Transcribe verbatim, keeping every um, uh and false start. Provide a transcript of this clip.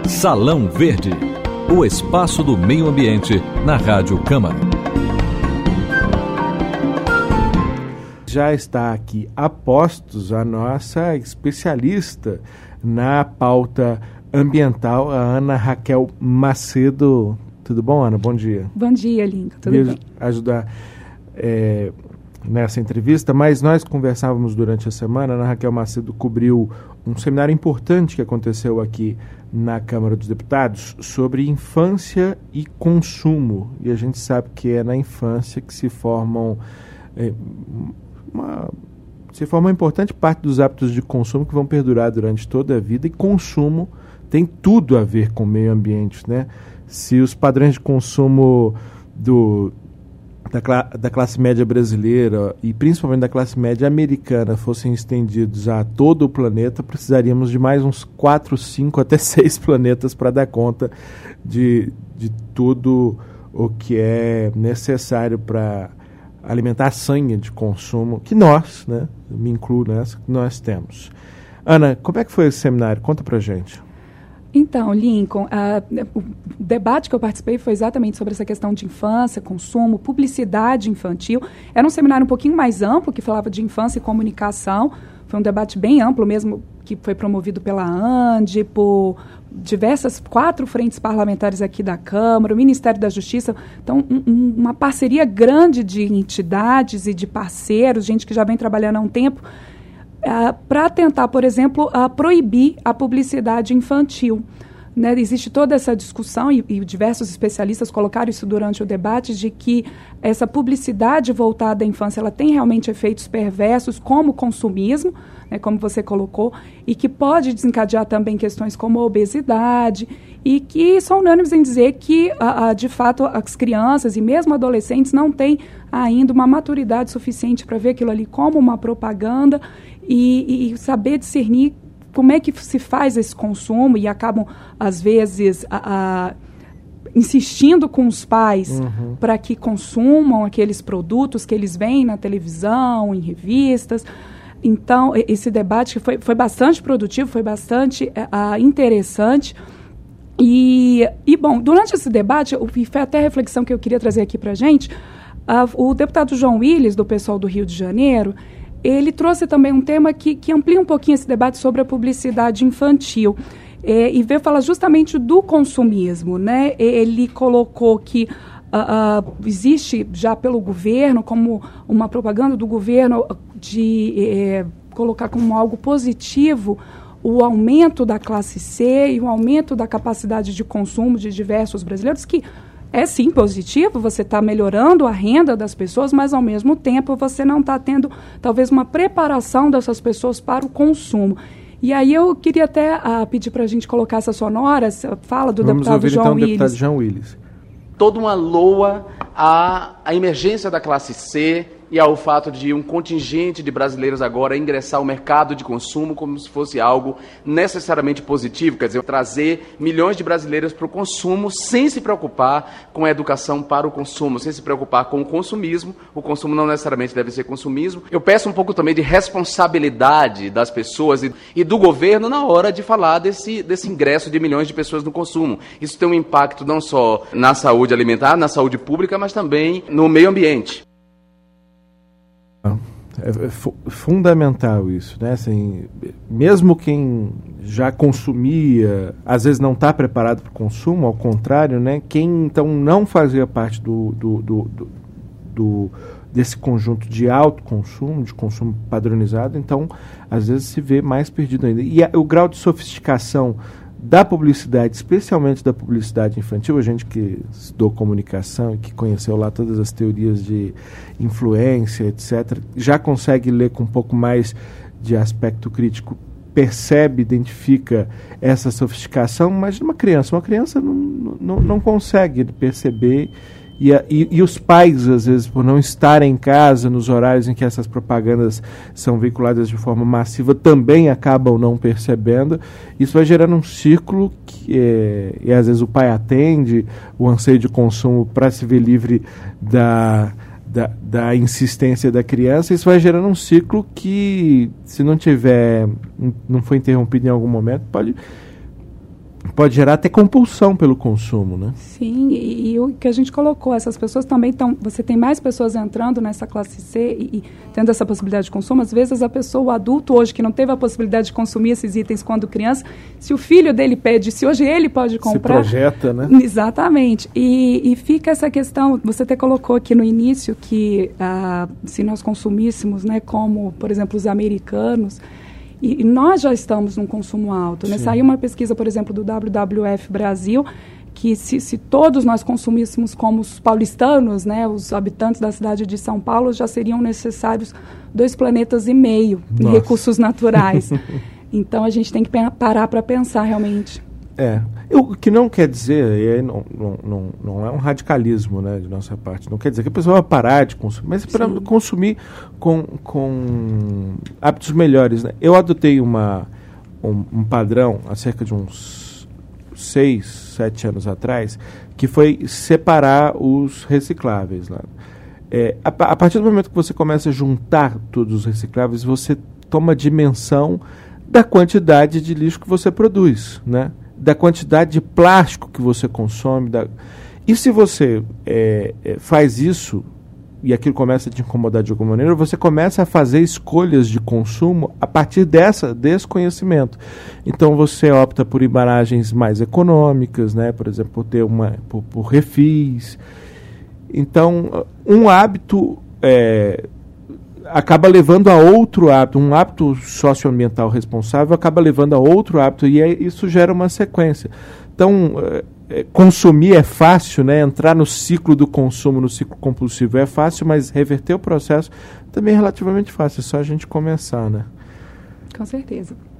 Salão Verde, o espaço do meio ambiente na Rádio Câmara. Já está aqui a postos a nossa especialista na pauta ambiental, a Ana Raquel Macedo. Tudo bom, Ana? Bom dia. Bom dia, Lincoln. Tudo Queria bem? ajudar é, nessa entrevista, mas nós conversávamos durante a semana. A Ana Raquel Macedo cobriu um seminário importante que aconteceu aqui na Câmara dos Deputados sobre infância e consumo. E a gente sabe que é na infância que se formam é, uma, se forma uma importante parte dos hábitos de consumo que vão perdurar durante toda a vida, e consumo tem tudo a ver com o meio ambiente, né? Se os padrões de consumo do, da, cla- da classe média brasileira e principalmente da classe média americana fossem estendidos a todo o planeta, precisaríamos de mais uns quatro, cinco, até seis planetas para dar conta de, de tudo o que é necessário para alimentar a sanha de consumo que nós, né, me incluo nessa, que nós temos. Ana, como é que foi esse seminário? Conta pra gente. Então, Lincoln, a, o debate que eu participei foi exatamente sobre essa questão de infância, consumo, publicidade infantil. Era um seminário um pouquinho mais amplo, que falava de infância e comunicação. Foi um debate bem amplo mesmo, que foi promovido pela ANDI, por diversas, quatro frentes parlamentares aqui da Câmara, o Ministério da Justiça. Então, um, um, uma parceria grande de entidades e de parceiros, gente que já vem trabalhando há um tempo, Uh, para tentar, por exemplo, uh, proibir a publicidade infantil. Né? Existe toda essa discussão, e, e diversos especialistas colocaram isso durante o debate, de que essa publicidade voltada à infância ela tem realmente efeitos perversos, como o consumismo, né, como você colocou, e que pode desencadear também questões como a obesidade, e que são unânimes em dizer que, uh, uh, de fato, as crianças e mesmo adolescentes não têm ainda uma maturidade suficiente para ver aquilo ali como uma propaganda, E, e saber discernir como é que se faz esse consumo, e acabam, às vezes, a, a, insistindo com os pais uhum. para que consumam aqueles produtos que eles veem na televisão, em revistas. Então, esse debate foi, foi bastante produtivo, foi bastante uh, interessante. E, e, bom, durante esse debate, e foi até a reflexão que eu queria trazer aqui para a gente, uh, o deputado João Willis, do pessoal do Rio de Janeiro, ele trouxe também um tema que, que amplia um pouquinho esse debate sobre a publicidade infantil, é, e veio falar justamente do consumismo, né? Ele colocou que uh, uh, existe já pelo governo, como uma propaganda do governo de é, colocar como algo positivo o aumento da classe C e o aumento da capacidade de consumo de diversos brasileiros, que é sim positivo, você está melhorando a renda das pessoas, mas ao mesmo tempo você não está tendo talvez uma preparação dessas pessoas para o consumo. E aí eu queria até uh, pedir para a gente colocar essa sonora, essa fala do Vamos deputado ouvir, João então, Willis. o deputado João Willis. Toda uma loa à, à emergência da classe C e ao fato de um contingente de brasileiros agora ingressar ao mercado de consumo como se fosse algo necessariamente positivo, quer dizer, trazer milhões de brasileiros para o consumo sem se preocupar com a educação para o consumo, sem se preocupar com o consumismo. O consumo não necessariamente deve ser consumismo. Eu peço um pouco também de responsabilidade das pessoas e, e do governo na hora de falar desse, desse ingresso de milhões de pessoas no consumo. Isso tem um impacto não só na saúde alimentar, na saúde pública, mas também no meio ambiente. É fundamental isso, né? Assim, mesmo quem já consumia, às vezes não está preparado para o consumo, ao contrário, né? Quem então não fazia parte do, do, do, do, do desse conjunto de alto consumo, de consumo padronizado, então às vezes se vê mais perdido ainda. E a, o grau de sofisticação da publicidade, especialmente da publicidade infantil, a gente que estudou comunicação e que conheceu lá todas as teorias de influência, etcétera, já consegue ler com um pouco mais de aspecto crítico, percebe, identifica essa sofisticação, mas uma criança, uma criança não, não, não consegue perceber. E, a, e, e os pais, às vezes, por não estarem em casa nos horários em que essas propagandas são veiculadas de forma massiva, também acabam não percebendo. Isso vai gerando um círculo que, é, e às vezes o pai atende o anseio de consumo para se ver livre da, da, da insistência da criança. Isso vai gerando um ciclo que, se não tiver, não foi interrompido em algum momento, pode pode gerar até compulsão pelo consumo, né? Sim, e, e o que a gente colocou, essas pessoas também estão, você tem mais pessoas entrando nessa classe C e, e tendo essa possibilidade de consumo. Às vezes a pessoa, o adulto hoje, que não teve a possibilidade de consumir esses itens quando criança, se o filho dele pede, se hoje ele pode comprar... Se projeta, né? Exatamente. E, e fica essa questão, você até colocou aqui no início que ah, se nós consumíssemos, né, como, por exemplo, os americanos... E, e nós já estamos num consumo alto, né? Saiu uma pesquisa, por exemplo, do W W F Brasil, que se, se todos nós consumíssemos como os paulistanos, né, os habitantes da cidade de São Paulo, já seriam necessários dois planetas e meio de recursos naturais. Então, a gente tem que parar para pensar realmente. É, o que não quer dizer, e aí não, não, não, não é um radicalismo, né, de nossa parte, não quer dizer que a pessoa vai parar de consumir, mas para consumir com, com hábitos melhores, né? Eu adotei uma, um, um padrão há cerca de uns seis, sete anos atrás, que foi separar os recicláveis lá. É, a, a partir do momento que você começa a juntar todos os recicláveis, você toma a dimensão da quantidade de lixo que você produz, né? Da quantidade de plástico que você consome. Da... E se você é, é, faz isso, e aquilo começa a te incomodar de alguma maneira, você começa a fazer escolhas de consumo a partir dessa, desse conhecimento. Então você opta por embalagens mais econômicas, né? Por exemplo, por, ter uma, por, por refis. Então, um hábito... É, acaba levando a outro hábito, um hábito socioambiental responsável acaba levando a outro hábito, e aí isso gera uma sequência. Então, é, consumir é fácil, né? Entrar no ciclo do consumo, no ciclo compulsivo é fácil, mas reverter o processo também é relativamente fácil, é só a gente começar, né? Com certeza.